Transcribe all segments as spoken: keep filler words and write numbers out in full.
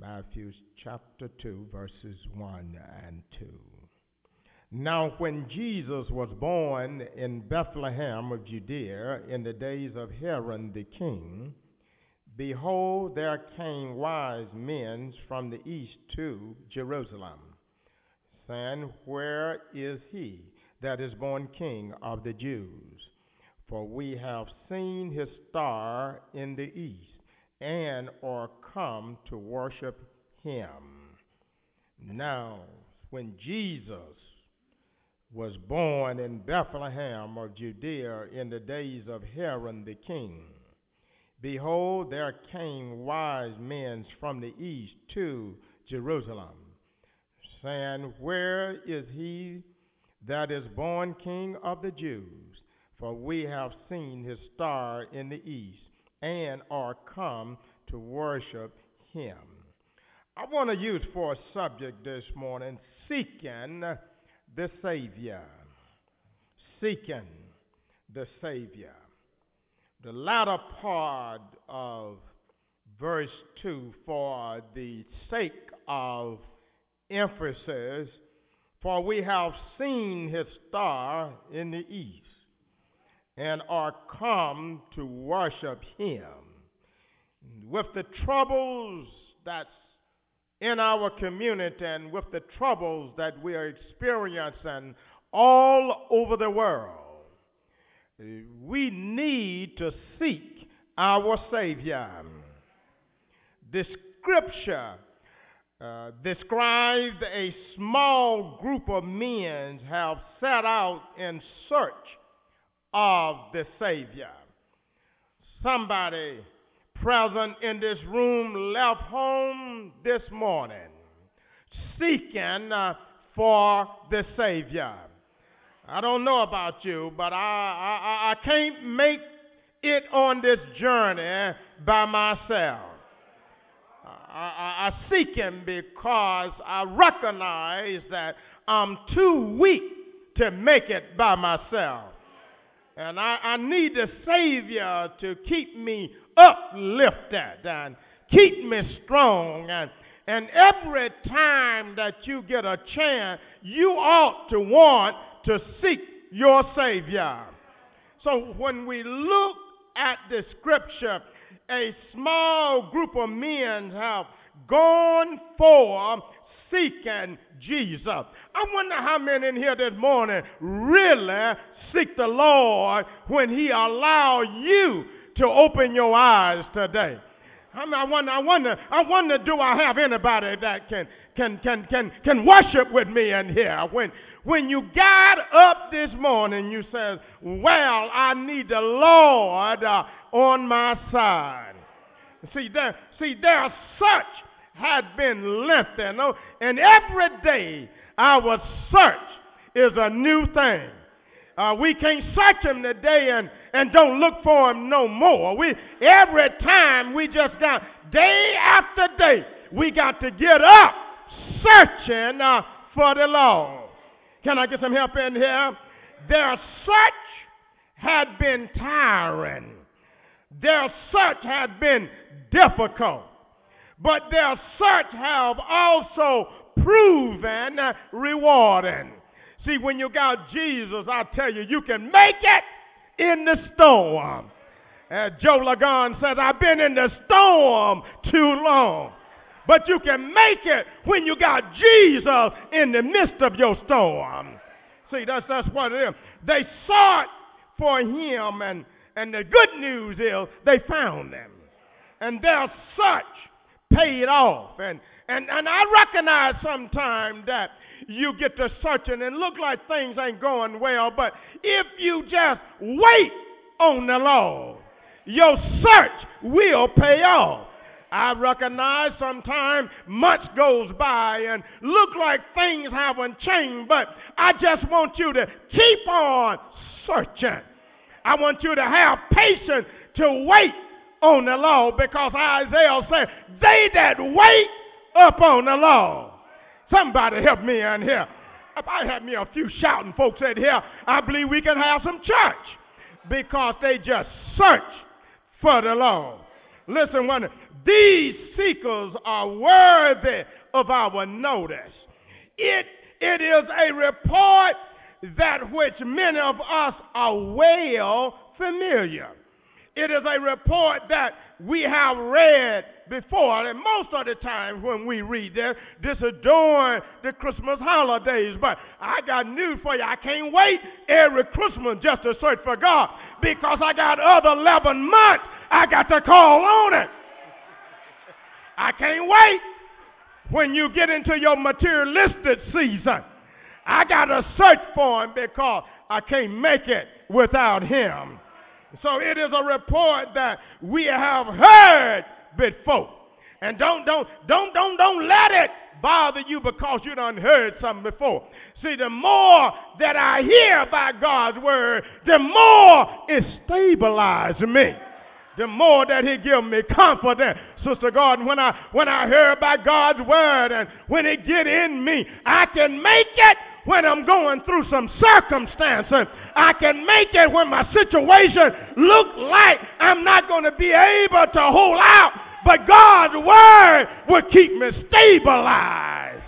Matthew chapter two, verses one and two. Now, when Jesus was born in Bethlehem of Judea in the days of Herod the king, behold, there came wise men from the east to Jerusalem, saying, Where is he that is born King of the Jews? For we have seen his star in the east, and are come to worship him. Now, when Jesus was born in Bethlehem of Judea in the days of Herod the king, behold, there came wise men from the east to Jerusalem, saying, Where is he that is born King of the Jews? For we have seen his star in the east, and are come to worship him. I want to use for a subject this morning, seeking the Savior. Seeking the Savior. The latter part of verse two, for the sake of emphasis, for we have seen his star in the east, and are come to worship him. With the troubles that's in our community and with the troubles that we are experiencing all over the world, we need to seek our Savior. The scripture uh, described a small group of men have set out in search of the Savior. Somebody present in this room left home this morning seeking uh, for the Savior. I don't know about you, but I, I, I can't make it on this journey by myself. I, I, I seek him because I recognize that I'm too weak to make it by myself. And I, I need the Savior to keep me uplifted and keep me strong. And, and every time that you get a chance, you ought to want to seek your Savior. So when we look at the scripture, a small group of men have gone for seeking Jesus. I wonder how many in here this morning really seek the Lord when he allow you to open your eyes today. I mean, I wonder, I wonder, I wonder, do I have anybody that can can can can can worship with me in here? When when you got up this morning, you said, "Well, I need the Lord uh, on my side." See there, see there, such had been lengthened, no? And every day our search is a new thing. Uh, we can't search him today and, and don't look for him no more. We every time we just got, day after day, we got to get up searching uh, for the Lord. Can I get some help in here? Their search had been tiring. Their search had been difficult. But their search have also proven uh, rewarding. See, when you got Jesus, I tell you, you can make it in the storm. As Joe Lagan says, I've been in the storm too long. But you can make it when you got Jesus in the midst of your storm. See, that's, that's what it is. They sought for him, and, and the good news is they found him. And their search paid off. And, and, and I recognize sometimes that you get to searching and look like things ain't going well, but if you just wait on the Lord, your search will pay off. I recognize sometimes much goes by and look like things haven't changed, but I just want you to keep on searching. I want you to have patience to wait on the Lord, because Isaiah said, they that wait upon the Lord. Somebody help me in here. If I had me a few shouting folks in here, I believe we can have some church, because they just search for the Lord. Listen, one, these seekers are worthy of our notice. It, it is a report that which many of us are well familiar. It is a report that we have read before, and most of the time when we read this, this is during the Christmas holidays. But I got news for you. I can't wait every Christmas just to search for God, because I got other eleven months I got to call on it. I can't wait when you get into your materialistic season. I got to search for him because I can't make it without him. So it is a report that we have heard before. And don't don't don't don't don't let it bother you because you done heard something before. See, the more that I hear about God's word, the more it stabilizes me. The more that he gives me confidence, Sister Gordon, when I when I hear about God's word and when it get in me, I can make it when I'm going through some circumstances. I can make it when my situation look like I'm not going to be able to hold out, but God's word will keep me stabilized.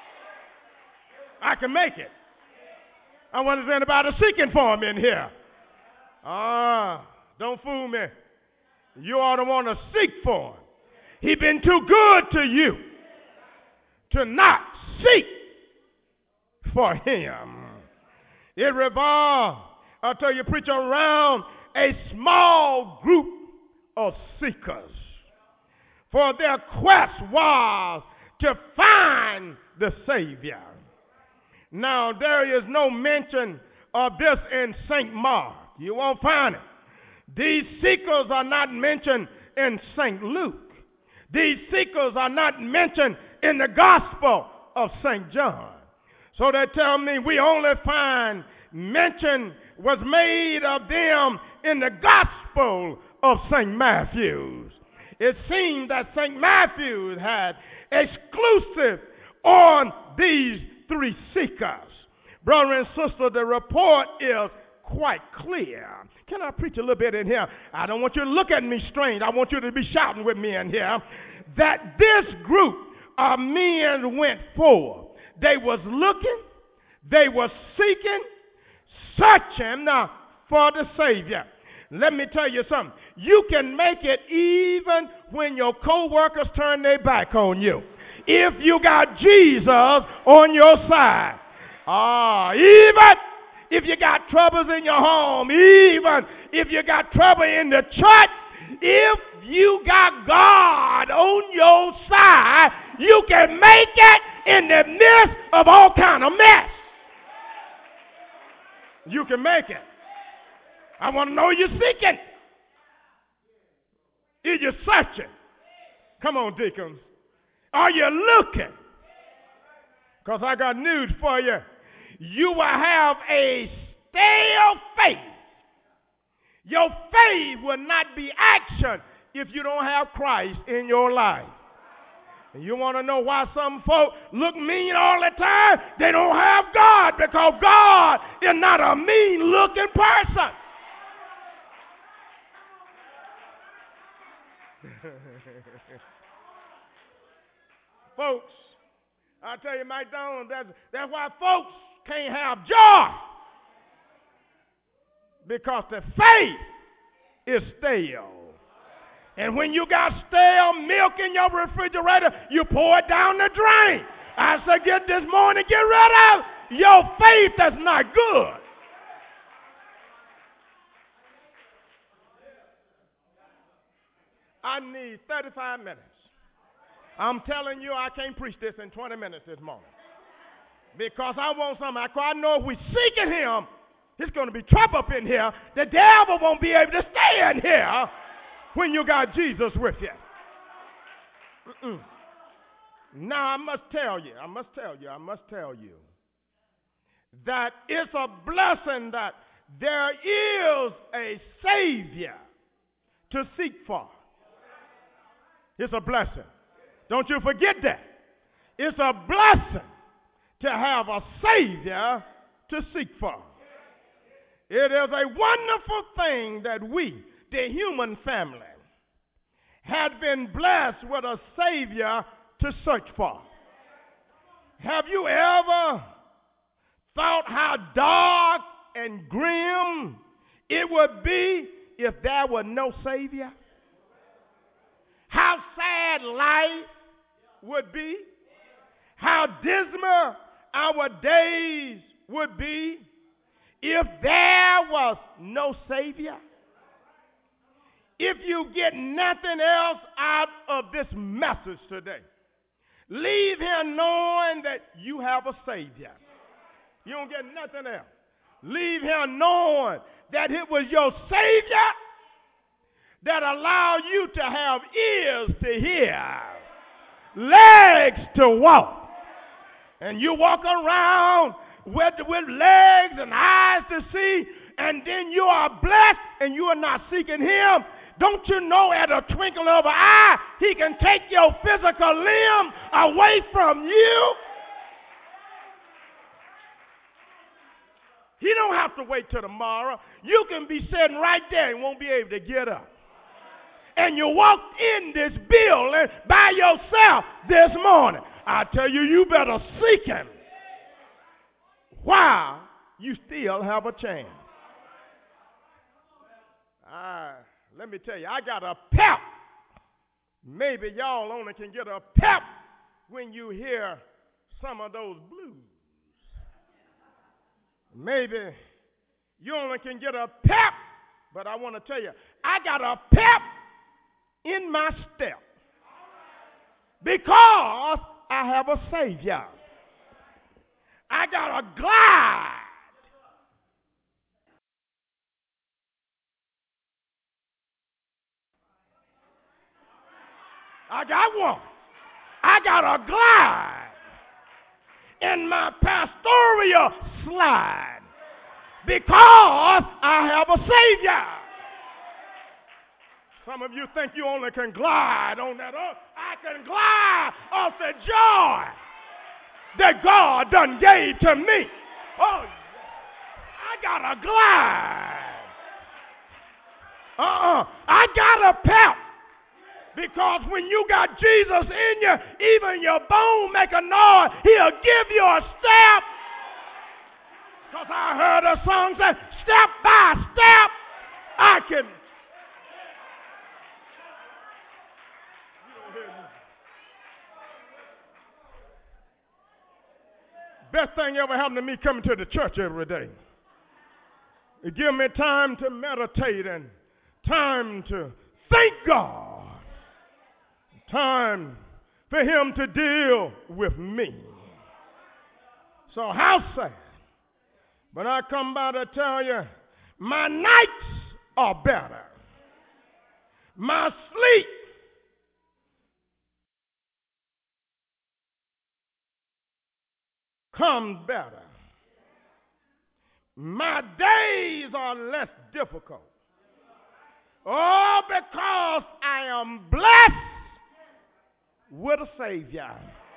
I can make it. I wonder if there's anybody seeking for him in here. Ah, don't fool me. You ought to want to seek for him. He's been too good to you to not seek for him. It revolves, I'll tell you, preacher, around a small group of seekers. For their quest was to find the Savior. Now, there is no mention of this in Saint Mark. You won't find it. These seekers are not mentioned in Saint Luke. These seekers are not mentioned in the Gospel of Saint John. So they tell me we only find mention was made of them in the Gospel of Saint Matthew. It seemed that Saint Matthew had exclusive on these three seekers. Brother and sister, the report is quite clear. Can I preach a little bit in here? I don't want you to look at me strange. I want you to be shouting with me in here. That this group of men went forth. They was looking, they was seeking, searching uh, for the Savior. Let me tell you something. You can make it even when your co-workers turn their back on you. If you got Jesus on your side. Ah, even if you got troubles in your home, even if you got trouble in the church, if you got God on your side, you can make it in the midst of all kind of mess. You can make it. I want to know you're seeking. Are you searching? Come on, deacons. Are you looking? Because I got news for you. You will have a stale faith. Your faith will not be action if you don't have Christ in your life. And you want to know why some folk look mean all the time? They don't have God, because God is not a mean-looking person. Folks, I tell you, Mike Donald, that's, that's why folks can't have joy. Because the faith is stale. And when you got stale milk in your refrigerator, you pour it down the drain. I said, get this morning, get rid of your faith that's not good. I need thirty-five minutes. I'm telling you, I can't preach this in twenty minutes this morning. Because I want something. I know if we seeking him, there's going to be trouble up in here. The devil won't be able to stay in here when you got Jesus with you. Mm-mm. Now, I must tell you, I must tell you, I must tell you that it's a blessing that there is a Savior to seek for. It's a blessing. Don't you forget that. It's a blessing to have a Savior to seek for. It is a wonderful thing that we, the human family, had been blessed with a Savior to search for. Have you ever thought how dark and grim it would be if there were no Savior? How sad life would be? How dismal our days would be if there was no Savior? If you get nothing else out of this message today, leave here knowing that you have a Savior. You don't get nothing else. Leave here knowing that it was your Savior that allowed you to have ears to hear, legs to walk, and you walk around with, with legs and eyes to see, and then you are blessed and you are not seeking Him. Don't you know at a twinkle of an eye, He can take your physical limb away from you? He don't have to wait till tomorrow. You can be sitting right there and won't be able to get up. And you walked in this building by yourself this morning. I tell you, you better seek Him while you still have a chance. Uh, let me tell you, I got a pep. Maybe y'all only can get a pep when you hear some of those blues. Maybe you only can get a pep, but I want to tell you, I got a pep in my step because I have a Savior. I got a glide. I got one. I got a glide in my pastoral slide because I have a Savior. Some of you think you only can glide on that earth. I can glide off the joy that God done gave to me. Oh, I got a glide. Uh-uh. I got a pep. Because when you got Jesus in you, even your bone make a noise. He'll give you a step. Because I heard a song say, step by step, I can. Best thing ever happened to me coming to the church every day. It gives me time to meditate and time to thank God. Time for Him to deal with me. So how sad. But I come by to tell you, my nights are better. My sleep comes better. My days are less difficult. Oh, because I am blessed with a Savior.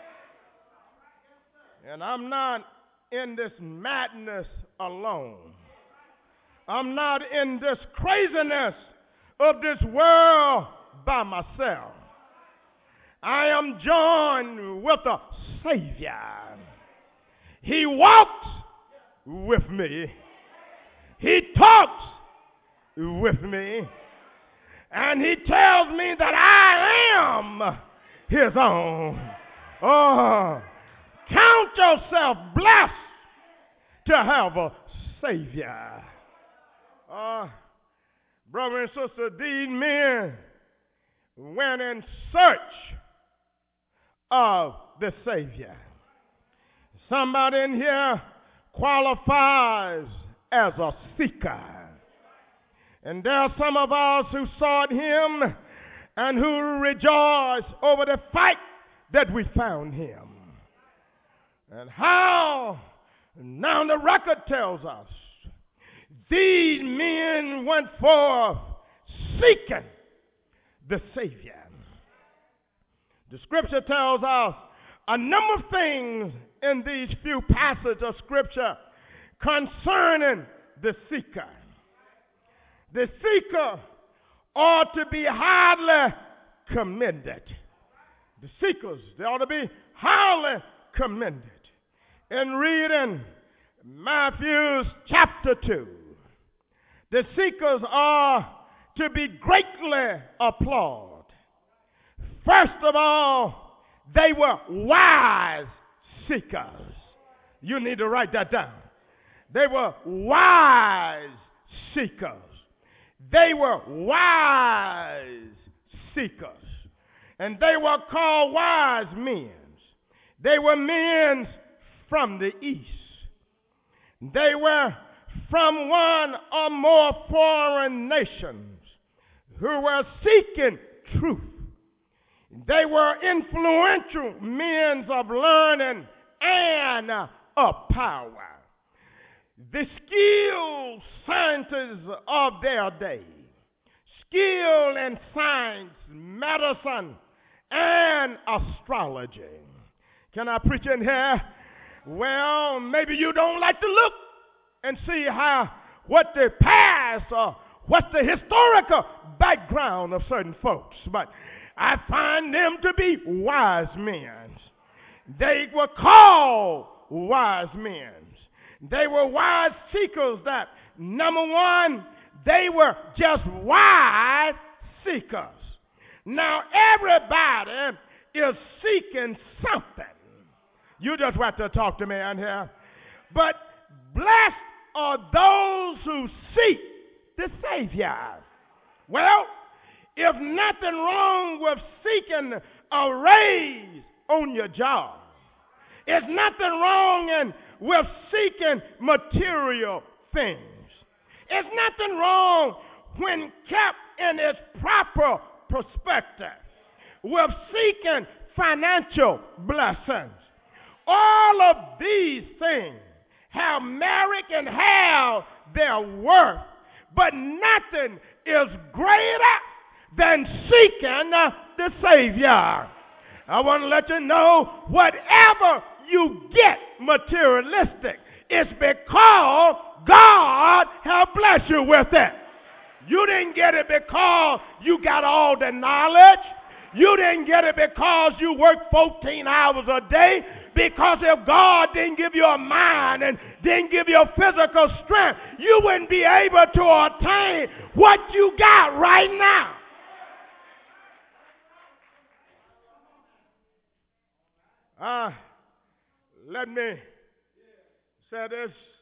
And I'm not in this madness alone. I'm not in this craziness of this world by myself. I am joined with a Savior. He walks with me. He talks with me. And He tells me that I am His own. Oh, count yourself blessed to have a Savior. Uh, brother and sister, these men went in search of the Savior. Somebody in here qualifies as a seeker. And there are some of us who sought Him and who rejoice over the fact that we found Him. And how, now the record tells us, these men went forth seeking the Savior. The scripture tells us a number of things in these few passages of scripture concerning the seeker. The seeker ought to be highly commended. The seekers, they ought to be highly commended. And reading Matthew chapter two, the seekers are to be greatly applauded. First of all, they were wise seekers. You need to write that down. They were wise seekers. They were wise seekers. And they were called wise men. They were men from the east. They were from one or more foreign nations who were seeking truth. They were influential men of learning and of power. The skilled scientists of their day, skilled in science, medicine, and astrology. Can I preach in here? Well, maybe you don't like to look and see how what the past or what's the historical background of certain folks, but I find them to be wise men. They were called wise men. They were wise seekers. That number one, they were just wise seekers. Now everybody is seeking something. You just want to talk to me in here. But blessed are those who seek the Savior. Well, if nothing wrong with seeking a raise on your job, there's nothing wrong in, with seeking material things. There's nothing wrong when kept in its proper perspective with seeking financial blessings. All of these things have merit and have their worth, but nothing is greater than seeking uh, the Savior. I want to let you know, whatever you get materialistic, it's because God has blessed you with it. You didn't get it because you got all the knowledge. You didn't get it because you work fourteen hours a day. Because if God didn't give you a mind and didn't give you physical strength, you wouldn't be able to attain what you got right now. Uh, let me say this.